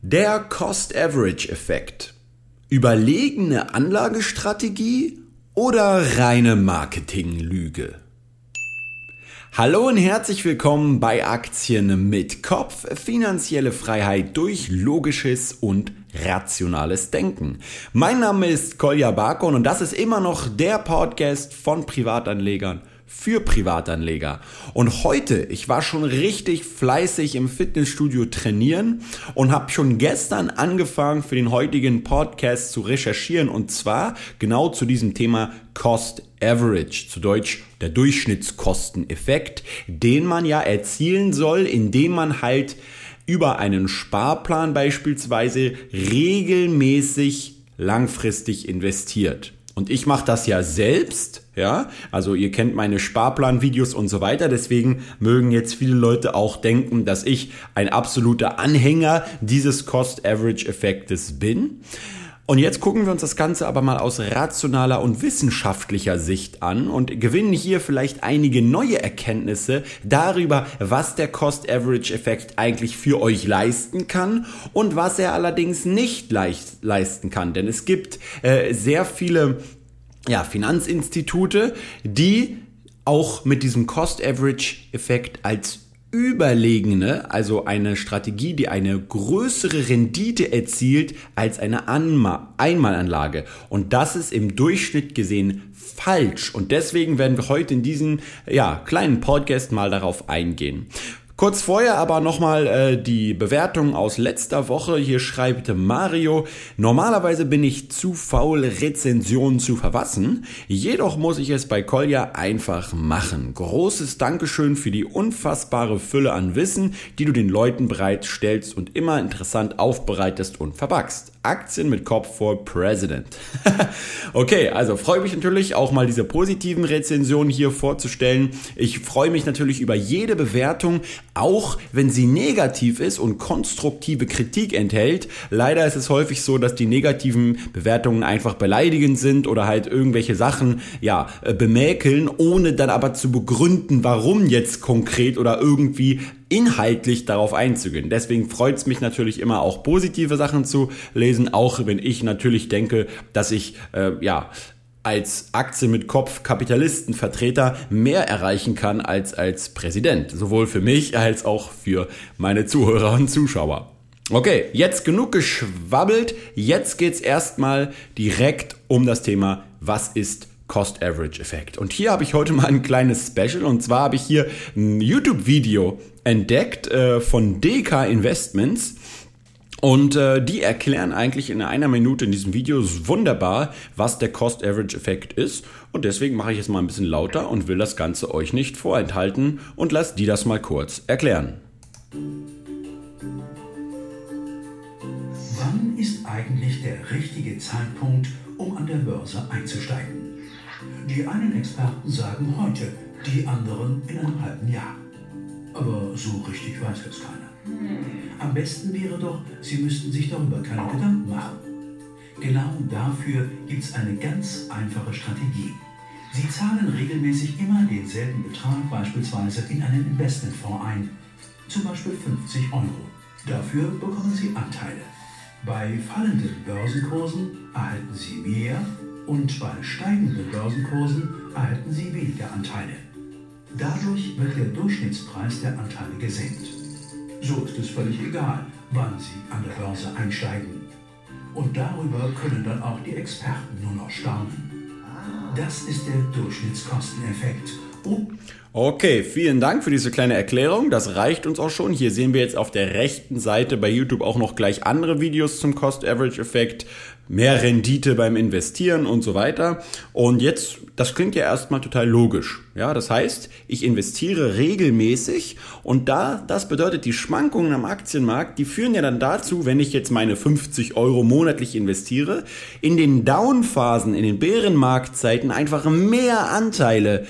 Der Cost-Average-Effekt. Überlegene Anlagestrategie oder reine Marketinglüge? Hallo und herzlich willkommen bei Aktien mit Kopf. Finanzielle Freiheit durch logisches und rationales Denken. Mein Name ist Kolja Barkon und das ist immer noch der Podcast von Privatanlegern für Privatanleger. Und heute, ich war schon richtig fleißig im Fitnessstudio trainieren und habe schon gestern angefangen für den heutigen Podcast zu recherchieren und zwar genau zu diesem Thema Cost Average, zu Deutsch der Durchschnittskosteneffekt, den man ja erzielen soll, indem man halt über einen Sparplan beispielsweise regelmäßig langfristig investiert. Und ich mache das ja selbst, ja, also ihr kennt meine Sparplan-Videos und so weiter, deswegen mögen jetzt viele Leute auch denken, dass ich ein absoluter Anhänger dieses Cost-Average-Effektes bin. Und jetzt gucken wir uns das Ganze aber mal aus rationaler und wissenschaftlicher Sicht an und gewinnen hier vielleicht einige neue Erkenntnisse darüber, was der Cost-Average-Effekt eigentlich für euch leisten kann und was er allerdings nicht leisten kann. Denn es gibt sehr viele Finanzinstitute, die auch mit diesem Cost-Average-Effekt als überlegene, also eine Strategie, die eine größere Rendite erzielt als eine Einmalanlage. Und das ist im Durchschnitt gesehen falsch. Und deswegen werden wir heute in diesem kleinen Podcast mal darauf eingehen. Kurz vorher aber nochmal die Bewertung aus letzter Woche. Hier schreibt Mario: Normalerweise bin ich zu faul, Rezensionen zu verfassen. Jedoch muss ich es bei Kolja einfach machen. Großes Dankeschön für die unfassbare Fülle an Wissen, die du den Leuten bereitstellst und immer interessant aufbereitest und verpackst. Aktien mit Kopf for President. Okay, also freue mich natürlich auch mal diese positiven Rezensionen hier vorzustellen. Ich freue mich natürlich über jede Bewertung, auch wenn sie negativ ist und konstruktive Kritik enthält. Leider ist es häufig so, dass die negativen Bewertungen einfach beleidigend sind oder halt irgendwelche Sachen bemäkeln, ohne dann aber zu begründen, warum jetzt konkret oder irgendwie inhaltlich darauf einzugehen. Deswegen freut es mich natürlich immer auch positive Sachen zu lesen, auch wenn ich natürlich denke, dass ich als Aktie mit Kopf Kapitalistenvertreter mehr erreichen kann als Präsident. Sowohl für mich als auch für meine Zuhörer und Zuschauer. Okay, jetzt genug geschwabbelt. Jetzt geht's erstmal direkt um das Thema, was ist Cost-Average-Effekt. Und hier habe ich heute mal ein kleines Special und zwar habe ich hier ein YouTube-Video entdeckt von DK Investments. Und die erklären eigentlich in einer Minute in diesem Video wunderbar, was der Cost-Average-Effekt ist. Und deswegen mache ich es mal ein bisschen lauter und will das Ganze euch nicht vorenthalten und lasst die das mal kurz erklären. Wann ist eigentlich der richtige Zeitpunkt, um an der Börse einzusteigen? Die einen Experten sagen heute, die anderen in einem halben Jahr. Aber so richtig weiß es keiner. Am besten wäre doch, Sie müssten sich darüber keine Gedanken machen. Genau dafür gibt es eine ganz einfache Strategie. Sie zahlen regelmäßig immer denselben Betrag beispielsweise in einen Investmentfonds ein, zum Beispiel 50 €. Dafür bekommen Sie Anteile. Bei fallenden Börsenkursen erhalten Sie mehr und bei steigenden Börsenkursen erhalten Sie weniger Anteile. Dadurch wird der Durchschnittspreis der Anteile gesenkt. So ist es völlig egal, wann Sie an der Börse einsteigen. Und darüber können dann auch die Experten nur noch staunen. Das ist der Durchschnittskosteneffekt. Okay, vielen Dank für diese kleine Erklärung. Das reicht uns auch schon. Hier sehen wir jetzt auf der rechten Seite bei YouTube auch noch gleich andere Videos zum Cost-Average-Effekt. Mehr Rendite beim Investieren und so weiter. Und jetzt, das klingt ja erstmal total logisch. Ja, das heißt, ich investiere regelmäßig und das bedeutet, die Schwankungen am Aktienmarkt, die führen ja dann dazu, wenn ich jetzt meine 50 € monatlich investiere, in den Downphasen, in den Bärenmarktzeiten einfach mehr Anteile,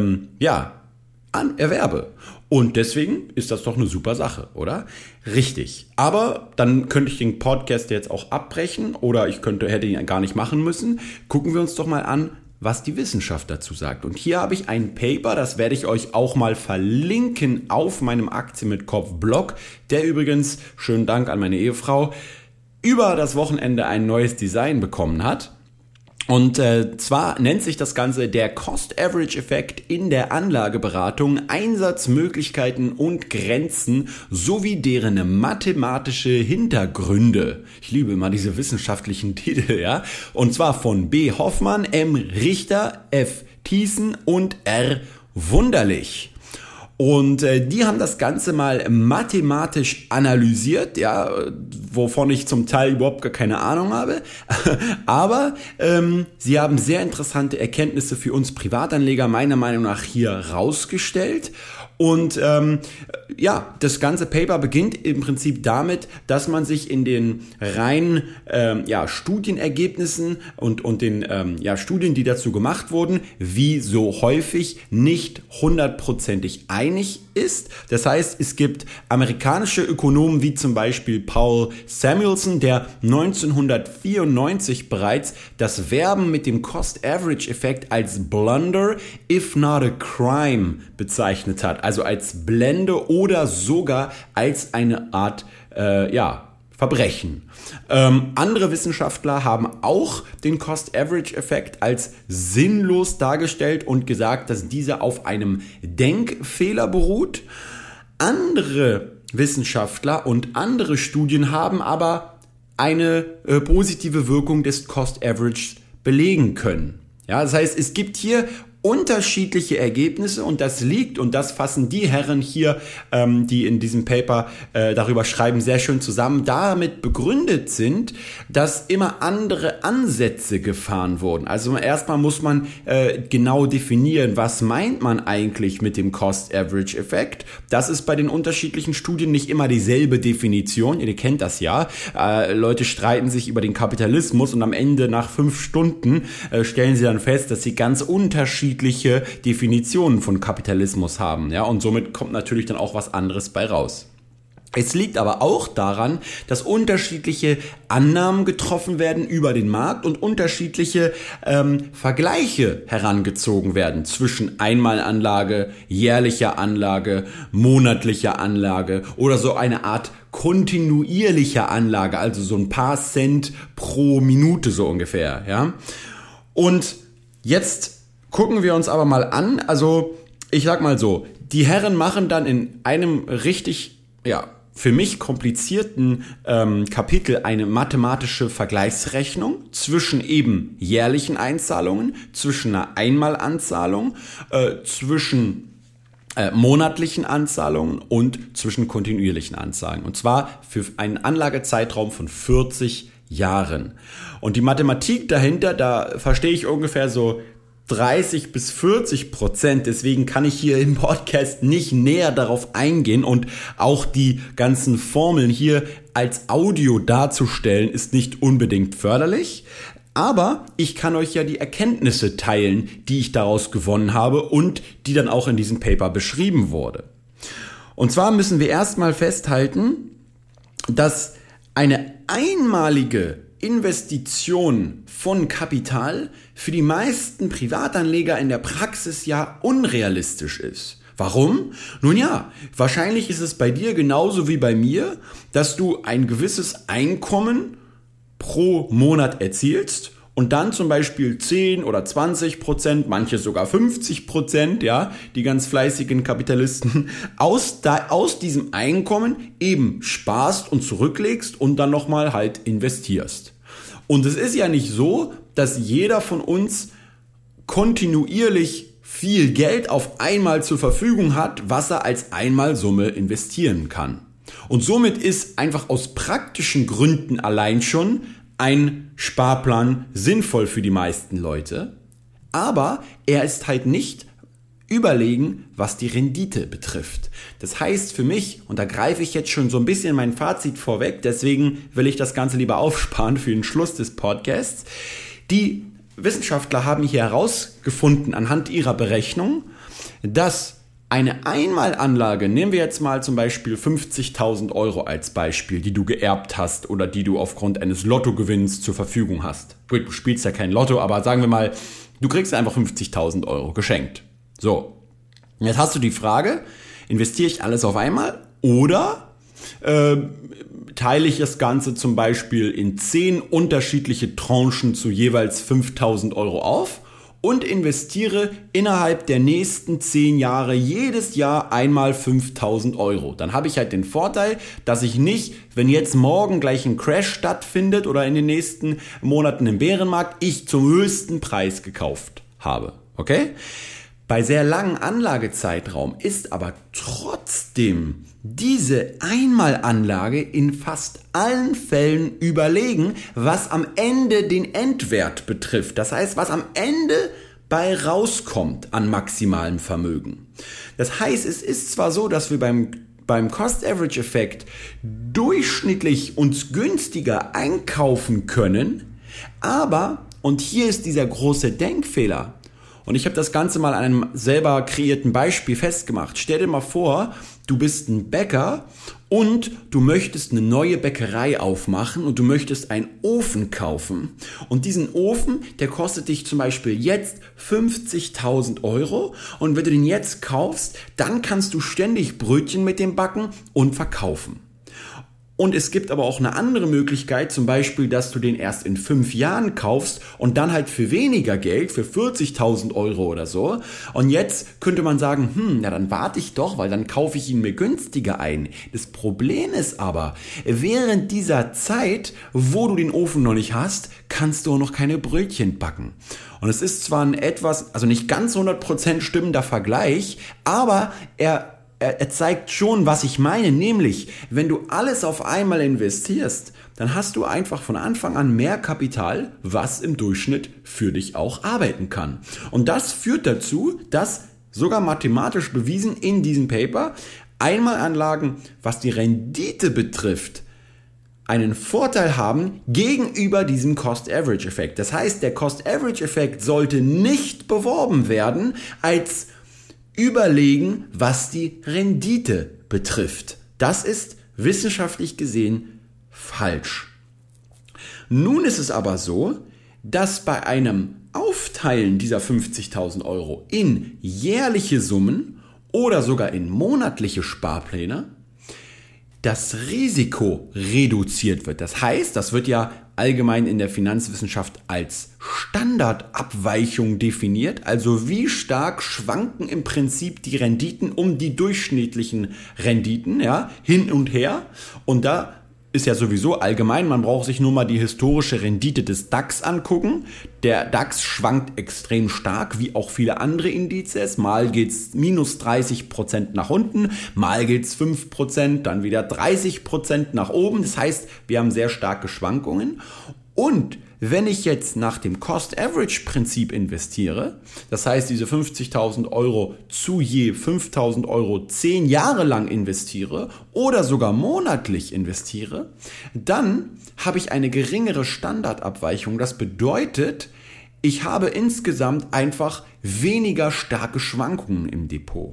erwerbe. Und deswegen ist das doch eine super Sache, oder? Richtig. Aber dann könnte ich den Podcast jetzt auch abbrechen oder hätte ihn gar nicht machen müssen. Gucken wir uns doch mal an, was die Wissenschaft dazu sagt. Und hier habe ich ein Paper, das werde ich euch auch mal verlinken auf meinem Aktien mit Kopf Blog, der übrigens, schönen Dank an meine Ehefrau, über das Wochenende ein neues Design bekommen hat. Und zwar nennt sich das Ganze der Cost-Average-Effekt in der Anlageberatung, Einsatzmöglichkeiten und Grenzen sowie deren mathematische Hintergründe. Ich liebe immer diese wissenschaftlichen Titel, ja. Und zwar von B. Hoffmann, M. Richter, F. Thiessen und R. Wunderlich. Und die haben das Ganze mal mathematisch analysiert, ja, wovon ich zum Teil überhaupt gar keine Ahnung habe. Aber sie haben sehr interessante Erkenntnisse für uns Privatanleger meiner Meinung nach hier rausgestellt. Und das ganze Paper beginnt im Prinzip damit, dass man sich in den reinen Studienergebnissen und den Studien, die dazu gemacht wurden, wie so häufig nicht 100%ig einig ist. Das heißt, es gibt amerikanische Ökonomen wie zum Beispiel Paul Samuelson, der 1994 bereits das Werben mit dem Cost-Average-Effekt als Blunder, if not a crime, bezeichnet hat. Also als Blende oder sogar als eine Art Verbrechen. Andere Wissenschaftler haben auch den Cost-Average-Effekt als sinnlos dargestellt und gesagt, dass dieser auf einem Denkfehler beruht. Andere Wissenschaftler und andere Studien haben aber eine positive Wirkung des Cost-Average belegen können. Ja, das heißt, es gibt hier unterschiedliche Ergebnisse und das liegt, und das fassen die Herren hier, die in diesem Paper darüber schreiben, sehr schön zusammen, damit begründet sind, dass immer andere Ansätze gefahren wurden. Also erstmal muss man genau definieren, was meint man eigentlich mit dem Cost-Average-Effekt. Das ist bei den unterschiedlichen Studien nicht immer dieselbe Definition. Ihr kennt das ja. Leute streiten sich über den Kapitalismus und am Ende nach 5 Stunden stellen sie dann fest, dass sie ganz unterschiedliche Definitionen von Kapitalismus haben, ja, und somit kommt natürlich dann auch was anderes bei raus. Es liegt aber auch daran, dass unterschiedliche Annahmen getroffen werden über den Markt und unterschiedliche Vergleiche herangezogen werden zwischen Einmalanlage, jährlicher Anlage, monatlicher Anlage oder so eine Art kontinuierlicher Anlage, also so ein paar Cent pro Minute so ungefähr, ja. Und jetzt gucken wir uns aber mal an, also ich sag mal so, die Herren machen dann in einem richtig, für mich komplizierten Kapitel eine mathematische Vergleichsrechnung zwischen eben jährlichen Einzahlungen, zwischen einer Einmalanzahlung, zwischen monatlichen Anzahlungen und zwischen kontinuierlichen Anzahlungen. Und zwar für einen Anlagezeitraum von 40 Jahren. Und die Mathematik dahinter, da verstehe ich ungefähr so 30-40%, deswegen kann ich hier im Podcast nicht näher darauf eingehen und auch die ganzen Formeln hier als Audio darzustellen, ist nicht unbedingt förderlich. Aber ich kann euch ja die Erkenntnisse teilen, die ich daraus gewonnen habe und die dann auch in diesem Paper beschrieben wurde. Und zwar müssen wir erstmal festhalten, dass eine einmalige Investition von Kapital für die meisten Privatanleger in der Praxis ja unrealistisch ist. Warum? Nun ja, wahrscheinlich ist es bei dir genauso wie bei mir, dass du ein gewisses Einkommen pro Monat erzielst und dann zum Beispiel 10 oder 20%, manche sogar 50%, ja, die ganz fleißigen Kapitalisten, aus diesem Einkommen eben sparst und zurücklegst und dann nochmal halt investierst. Und es ist ja nicht so, dass jeder von uns kontinuierlich viel Geld auf einmal zur Verfügung hat, was er als Einmalsumme investieren kann. Und somit ist einfach aus praktischen Gründen allein schon ein Sparplan sinnvoll für die meisten Leute, aber er ist halt nicht überlegen, was die Rendite betrifft. Das heißt für mich, und da greife ich jetzt schon so ein bisschen mein Fazit vorweg, deswegen will ich das Ganze lieber aufsparen für den Schluss des Podcasts. Die Wissenschaftler haben hier herausgefunden anhand ihrer Berechnung, dass eine Einmalanlage, nehmen wir jetzt mal zum Beispiel 50.000 Euro als Beispiel, die du geerbt hast oder die du aufgrund eines Lottogewinns zur Verfügung hast. Du spielst ja kein Lotto, aber sagen wir mal Du kriegst einfach 50.000 Euro geschenkt. So, jetzt hast du die Frage, investiere ich alles auf einmal oder teile ich das Ganze zum Beispiel in 10 unterschiedliche Tranchen zu jeweils 5.000 Euro auf und investiere innerhalb der nächsten 10 Jahre jedes Jahr einmal 5.000 Euro. Dann habe ich halt den Vorteil, dass ich nicht, wenn jetzt morgen gleich ein Crash stattfindet oder in den nächsten Monaten im Bärenmarkt, ich zum höchsten Preis gekauft habe. Okay? Bei sehr langen Anlagezeitraum ist aber trotzdem diese Einmalanlage in fast allen Fällen überlegen, was am Ende den Endwert betrifft. Das heißt, was am Ende bei rauskommt an maximalem Vermögen. Das heißt, es ist zwar so, dass wir beim Cost-Average-Effekt durchschnittlich uns günstiger einkaufen können, aber, und hier ist dieser große Denkfehler, und ich habe das Ganze mal an einem selber kreierten Beispiel festgemacht. Stell dir mal vor, du bist ein Bäcker und du möchtest eine neue Bäckerei aufmachen und du möchtest einen Ofen kaufen. Und diesen Ofen, der kostet dich zum Beispiel jetzt 50.000 Euro. Und wenn du den jetzt kaufst, dann kannst du ständig Brötchen mit dem backen und verkaufen. Und es gibt aber auch eine andere Möglichkeit, zum Beispiel, dass du den erst in 5 Jahren kaufst und dann halt für weniger Geld, für 40.000 Euro oder so. Und jetzt könnte man sagen, na dann warte ich doch, weil dann kaufe ich ihn mir günstiger ein. Das Problem ist aber, während dieser Zeit, wo du den Ofen noch nicht hast, kannst du auch noch keine Brötchen backen. Und es ist zwar ein etwas, also nicht ganz 100% stimmender Vergleich, aber er zeigt schon, was ich meine, nämlich, wenn du alles auf einmal investierst, dann hast du einfach von Anfang an mehr Kapital, was im Durchschnitt für dich auch arbeiten kann. Und das führt dazu, dass sogar mathematisch bewiesen in diesem Paper Einmalanlagen, was die Rendite betrifft, einen Vorteil haben gegenüber diesem Cost-Average-Effekt. Das heißt, der Cost-Average-Effekt sollte nicht beworben werden als überlegen, was die Rendite betrifft. Das ist wissenschaftlich gesehen falsch. Nun ist es aber so, dass bei einem Aufteilen dieser 50.000 Euro in jährliche Summen oder sogar in monatliche Sparpläne das Risiko reduziert wird. Das heißt, das wird ja allgemein in der Finanzwissenschaft als Standardabweichung definiert. Also wie stark schwanken im Prinzip die Renditen um die durchschnittlichen Renditen, ja, hin und her. Und da ist ja sowieso allgemein, man braucht sich nur mal die historische Rendite des DAX angucken. Der DAX schwankt extrem stark, wie auch viele andere Indizes. Mal geht's minus 30% nach unten, mal geht's 5%, dann wieder 30% nach oben. Das heißt, wir haben sehr starke Schwankungen. Und wenn ich jetzt nach dem Cost-Average-Prinzip investiere, das heißt diese 50.000 Euro zu je 5.000 Euro 10 Jahre lang investiere oder sogar monatlich investiere, dann habe ich eine geringere Standardabweichung. Das bedeutet, ich habe insgesamt einfach weniger starke Schwankungen im Depot.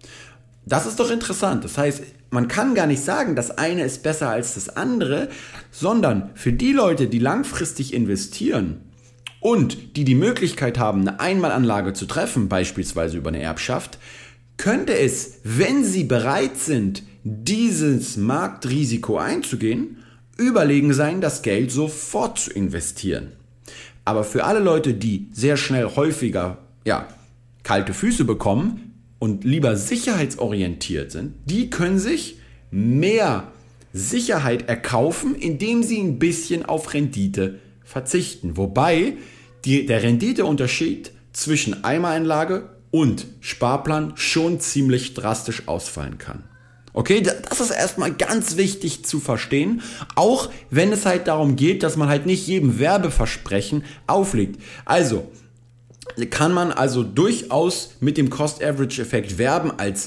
Das ist doch interessant. Das heißt, man kann gar nicht sagen, das eine ist besser als das andere, sondern für die Leute, die langfristig investieren und die Möglichkeit haben, eine Einmalanlage zu treffen, beispielsweise über eine Erbschaft, könnte es, wenn sie bereit sind, dieses Marktrisiko einzugehen, überlegen sein, das Geld sofort zu investieren. Aber für alle Leute, die sehr schnell häufiger kalte Füße bekommen, und lieber sicherheitsorientiert sind, die können sich mehr Sicherheit erkaufen, indem sie ein bisschen auf Rendite verzichten. Wobei der Renditeunterschied zwischen Einmalanlage und Sparplan schon ziemlich drastisch ausfallen kann. Okay, das ist erstmal ganz wichtig zu verstehen, auch wenn es halt darum geht, dass man halt nicht jedem Werbeversprechen auflegt. Also, kann man also durchaus mit dem Cost-Average-Effekt werben als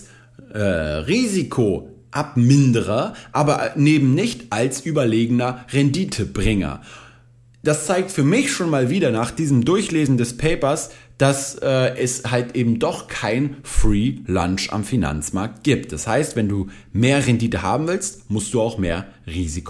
Risikoabminderer, aber neben nicht als überlegener Renditebringer. Das zeigt für mich schon mal wieder nach diesem Durchlesen des Papers, dass es halt eben doch kein Free Lunch am Finanzmarkt gibt. Das heißt, wenn du mehr Rendite haben willst, musst du auch mehr Risiko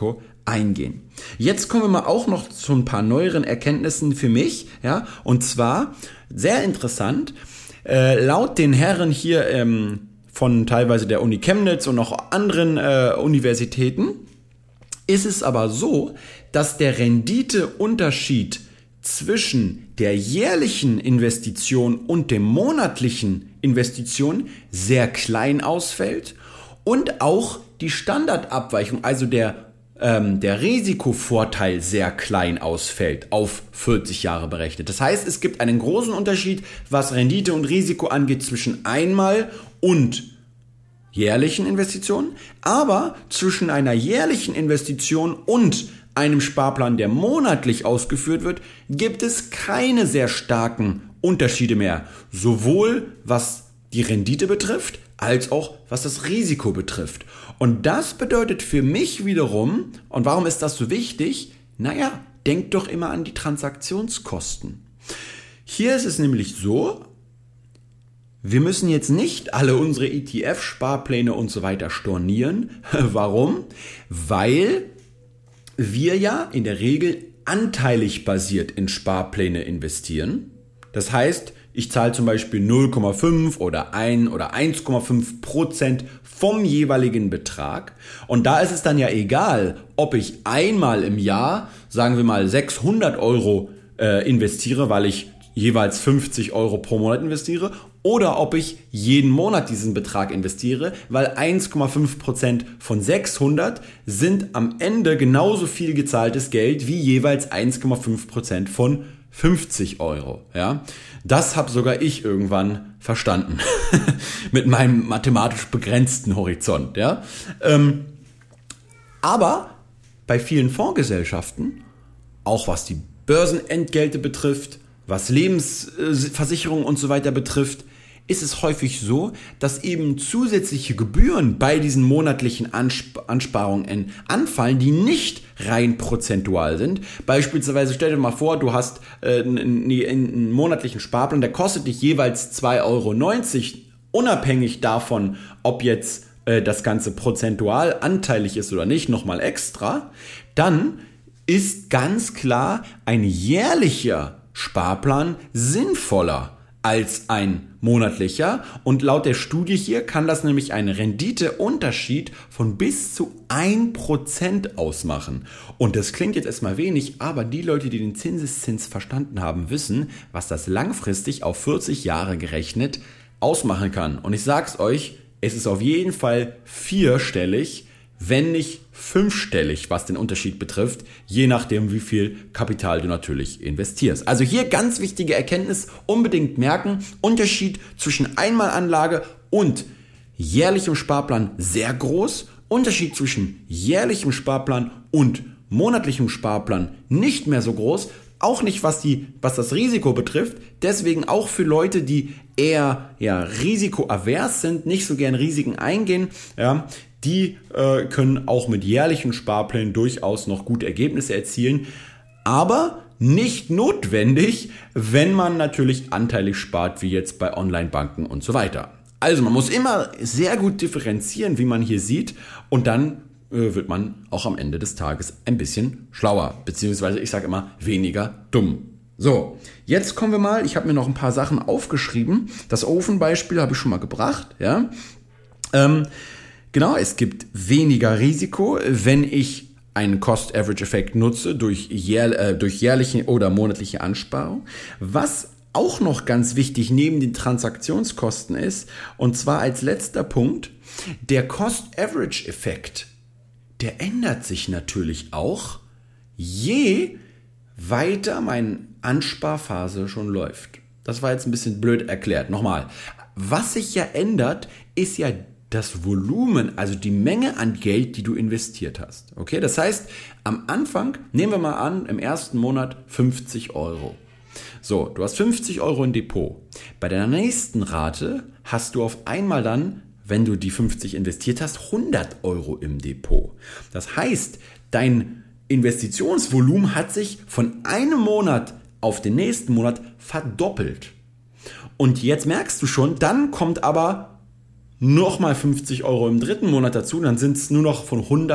eingehen. Jetzt kommen wir mal auch noch zu ein paar neueren Erkenntnissen für mich, ja, und zwar sehr interessant, laut den Herren hier von teilweise der Uni Chemnitz und noch anderen Universitäten ist es aber so, dass der Renditeunterschied zwischen der jährlichen Investition und dem monatlichen Investition sehr klein ausfällt und auch die Standardabweichung, also der Risikovorteil sehr klein ausfällt, auf 40 Jahre berechnet. Das heißt, es gibt einen großen Unterschied, was Rendite und Risiko angeht, zwischen einmal und jährlichen Investitionen, aber zwischen einer jährlichen Investition und einem Sparplan, der monatlich ausgeführt wird, gibt es keine sehr starken Unterschiede mehr, sowohl was die Rendite betrifft, als auch was das Risiko betrifft. Und das bedeutet für mich wiederum, und warum ist das so wichtig? Naja, denkt doch immer an die Transaktionskosten. Hier ist es nämlich so, wir müssen jetzt nicht alle unsere ETF-Sparpläne und so weiter stornieren. Warum? Weil wir ja in der Regel anteilig basiert in Sparpläne investieren. Das heißt, ich zahle zum Beispiel 0,5 oder 1 oder 1,5% vom jeweiligen Betrag. Und da ist es dann ja egal, ob ich einmal im Jahr, sagen wir mal 600 Euro investiere, weil ich jeweils 50 Euro pro Monat investiere, oder ob ich jeden Monat diesen Betrag investiere, weil 1,5% von 600 sind am Ende genauso viel gezahltes Geld wie jeweils 1,5% von 50 Euro. Ja? Das habe sogar ich irgendwann verstanden mit meinem mathematisch begrenzten Horizont. Ja? Aber bei vielen Fondsgesellschaften, auch was die Börsenentgelte betrifft, was Lebensversicherungen und so weiter betrifft, ist es häufig so, dass eben zusätzliche Gebühren bei diesen monatlichen Ansparungen anfallen, die nicht rein prozentual sind. Beispielsweise stell dir mal vor, du hast einen monatlichen Sparplan, der kostet dich jeweils 2,90 Euro, unabhängig davon, ob jetzt das Ganze prozentual anteilig ist oder nicht, nochmal extra. Dann ist ganz klar ein jährlicher Sparplan sinnvoller als ein monatlicher, und laut der Studie hier kann das nämlich einen Renditeunterschied von bis zu 1% ausmachen. Und das klingt jetzt erstmal wenig, aber die Leute, die den Zinseszins verstanden haben, wissen, was das langfristig auf 40 Jahre gerechnet ausmachen kann. Und ich sag's euch, es ist auf jeden Fall vierstellig, wenn nicht fünfstellig, was den Unterschied betrifft, je nachdem, wie viel Kapital du natürlich investierst. Also hier ganz wichtige Erkenntnis, unbedingt merken, Unterschied zwischen Einmalanlage und jährlichem Sparplan sehr groß, Unterschied zwischen jährlichem Sparplan und monatlichem Sparplan nicht mehr so groß, auch nicht was das Risiko betrifft, deswegen auch für Leute, die eher risikoavers sind, nicht so gern Risiken eingehen, ja, die können auch mit jährlichen Sparplänen durchaus noch gute Ergebnisse erzielen, aber nicht notwendig, wenn man natürlich anteilig spart, wie jetzt bei Online-Banken und so weiter. Also man muss immer sehr gut differenzieren, wie man hier sieht, und dann wird man auch am Ende des Tages ein bisschen schlauer, beziehungsweise ich sage immer weniger dumm. So, jetzt kommen wir mal, ich habe mir noch ein paar Sachen aufgeschrieben. Das Ofenbeispiel habe ich schon mal gebracht, ja. Genau, es gibt weniger Risiko, wenn ich einen Cost-Average-Effekt nutze durch jährliche oder monatliche Ansparung. Was auch noch ganz wichtig neben den Transaktionskosten ist, und zwar als letzter Punkt, der Cost-Average-Effekt, der ändert sich natürlich auch, je weiter meine Ansparphase schon läuft. Das war jetzt ein bisschen blöd erklärt. Nochmal, was sich ja ändert, ist ja das Volumen, also die Menge an Geld, die du investiert hast. Okay, das heißt, am Anfang, nehmen wir mal an, im ersten Monat 50 Euro. So, du hast 50 Euro im Depot. Bei deiner nächsten Rate hast du auf einmal dann, wenn du die 50 investiert hast, 100 Euro im Depot. Das heißt, dein Investitionsvolumen hat sich von einem Monat auf den nächsten Monat verdoppelt. Und jetzt merkst du schon, dann kommt aber nochmal 50 Euro im dritten Monat dazu, dann sind es nur noch von 100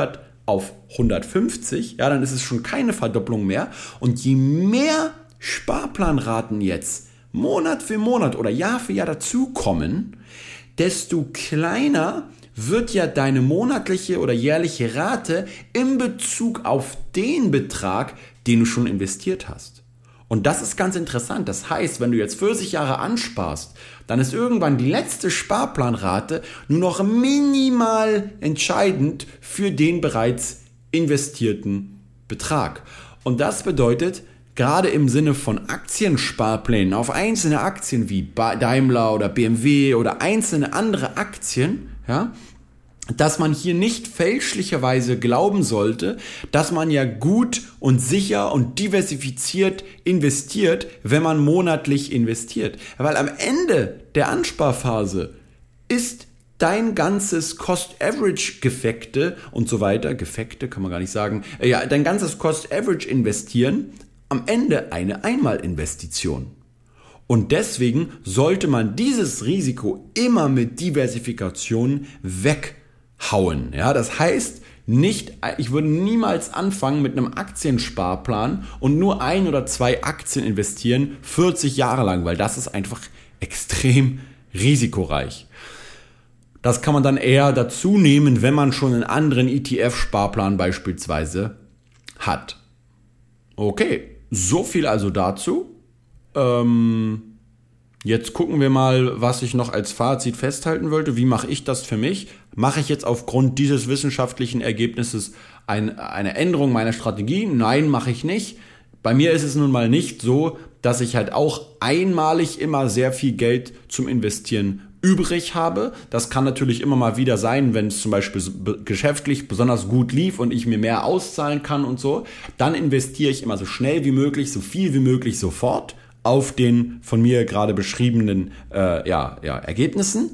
auf 150, ja, dann ist es schon keine Verdopplung mehr. Und je mehr Sparplanraten jetzt Monat für Monat oder Jahr für Jahr dazukommen, desto kleiner wird ja deine monatliche oder jährliche Rate in Bezug auf den Betrag, den du schon investiert hast. Und das ist ganz interessant. Das heißt, wenn du jetzt 40 Jahre ansparst, dann ist irgendwann die letzte Sparplanrate nur noch minimal entscheidend für den bereits investierten Betrag. Und das bedeutet, gerade im Sinne von Aktiensparplänen auf einzelne Aktien wie Daimler oder BMW oder einzelne andere Aktien, ja, dass man hier nicht fälschlicherweise glauben sollte, dass man ja gut und sicher und diversifiziert investiert, wenn man monatlich investiert. Weil am Ende der Ansparphase ist dein ganzes Cost-Average-Gefekte und so weiter, Gefekte kann man gar nicht sagen, ja, dein ganzes Cost-Average-Investieren am Ende eine Einmalinvestition. Und deswegen sollte man dieses Risiko immer mit Diversifikation weghauen. Ja, das heißt, ich würde niemals anfangen mit einem Aktiensparplan und nur 1 oder 2 Aktien investieren, 40 Jahre lang, weil das ist einfach extrem risikoreich. Das kann man dann eher dazu nehmen, wenn man schon einen anderen ETF-Sparplan beispielsweise hat. Okay, so viel also dazu. Jetzt gucken wir mal, was ich noch als Fazit festhalten wollte. Wie mache ich das für mich? Mache ich jetzt aufgrund dieses wissenschaftlichen Ergebnisses eine Änderung meiner Strategie? Nein, mache ich nicht. Bei mir ist es nun mal nicht so, dass ich halt auch einmalig immer sehr viel Geld zum Investieren übrig habe. Das kann natürlich immer mal wieder sein, wenn es zum Beispiel geschäftlich besonders gut lief und ich mir mehr auszahlen kann und so. Dann investiere ich immer so schnell wie möglich, so viel wie möglich sofort auf den von mir gerade beschriebenen Ergebnissen.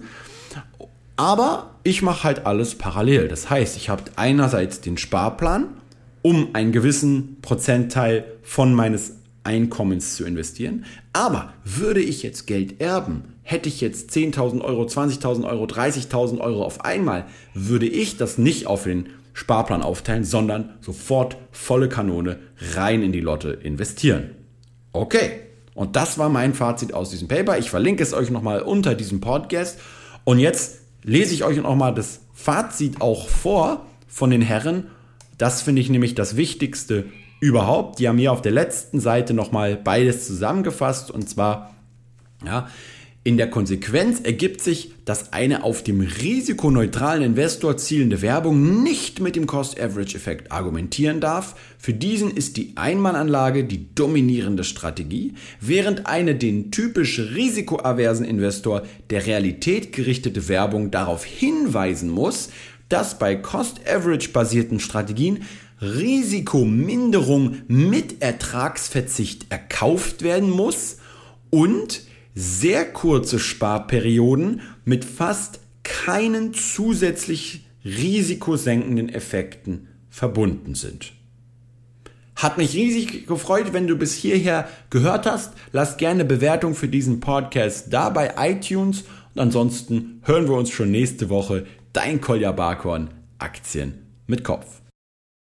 Aber ich mache halt alles parallel. Das heißt, ich habe einerseits den Sparplan, um einen gewissen Prozentteil von meines Einkommens zu investieren. Aber würde ich jetzt Geld erben, hätte ich jetzt 10.000 Euro, 20.000 Euro, 30.000 Euro auf einmal, würde ich das nicht auf den Sparplan aufteilen, sondern sofort volle Kanone rein in die Lotte investieren. Okay, und das war mein Fazit aus diesem Paper. Ich verlinke es euch nochmal unter diesem Podcast. Und jetzt lese ich euch nochmal das Fazit auch vor von den Herren. Das finde ich nämlich das Wichtigste überhaupt. Die haben hier auf der letzten Seite nochmal beides zusammengefasst. Und zwar, ja, in der Konsequenz ergibt sich, dass eine auf dem risikoneutralen Investor zielende Werbung nicht mit dem Cost-Average-Effekt argumentieren darf. Für diesen ist die Einmalanlage die dominierende Strategie, während eine den typisch risikoaversen Investor der Realität gerichtete Werbung darauf hinweisen muss, dass bei Cost-Average-basierten Strategien Risikominderung mit Ertragsverzicht erkauft werden muss und sehr kurze Sparperioden mit fast keinen zusätzlich risikosenkenden Effekten verbunden sind. Hat mich riesig gefreut, wenn du bis hierher gehört hast. Lass gerne Bewertung für diesen Podcast da bei iTunes und ansonsten hören wir uns schon nächste Woche. Dein Kolja Barkhorn, Aktien mit Kopf.